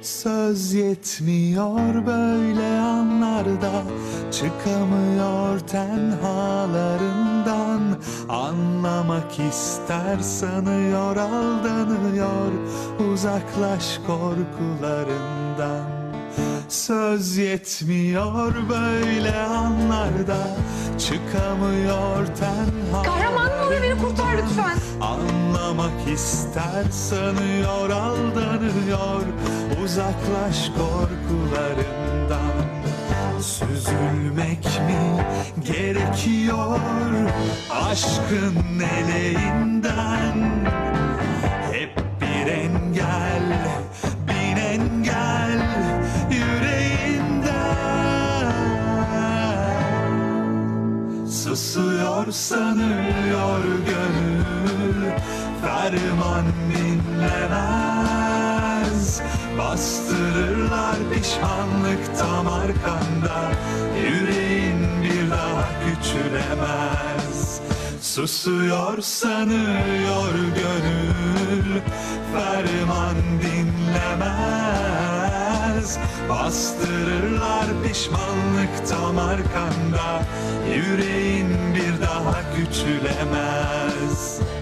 Söz yetmiyor böyle anlarda, çıkamıyor tenhalarından. Anlamak ister sanıyor, aldanıyor, uzaklaş korkularından. Söz yetmiyor böyle anlarda, çıkamıyor tenhalarından. Kahraman ne oluyor, beni kurtar lütfen. Anlamak ister sanıyor, aldanıyor, uzaklaş korkularından. Süzülmek mi gerekiyor aşkın eleğinden? Hep bir engel, bin engel yüreğinden. Susuyor sanıyor gönül, ferman dinlemez. Bastırırlar pişmanlık tam arkanda, yüreğin bir daha küçülemez. Susuyor sanıyor gönül, ferman dinlemez. Bastırırlar pişmanlık tam arkanda, yüreğin bir daha küçülemez.